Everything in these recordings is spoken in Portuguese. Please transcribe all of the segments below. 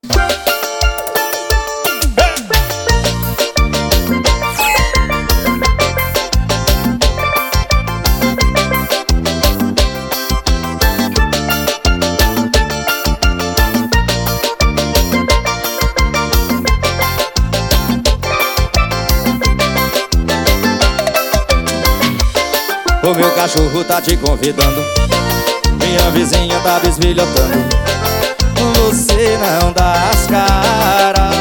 O meu cachorro tá te convidando, minha vizinha tá bisbilhotando, você não dá as caras.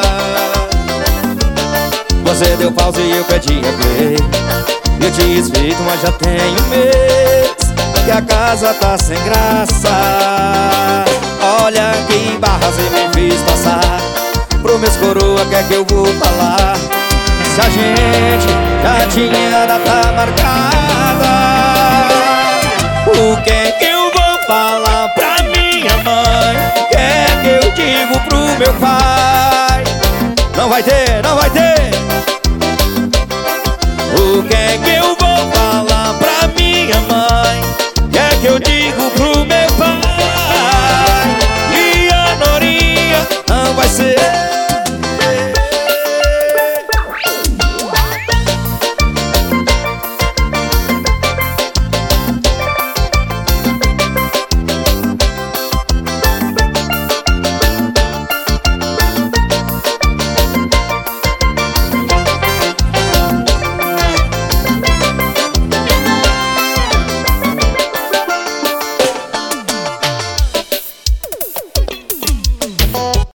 Você deu pause e eu pedi replay. Eu te espeito, mas já tem um mês que a casa tá sem graça. Olha que barra você me fez passar, pro meus coroa quer que eu vou falar. Se a gente já tinha data marcada, o que é que eu vou falar pra minha mãe? O que é que eu digo pro meu pai? Não vai ter, não vai ter. O que é que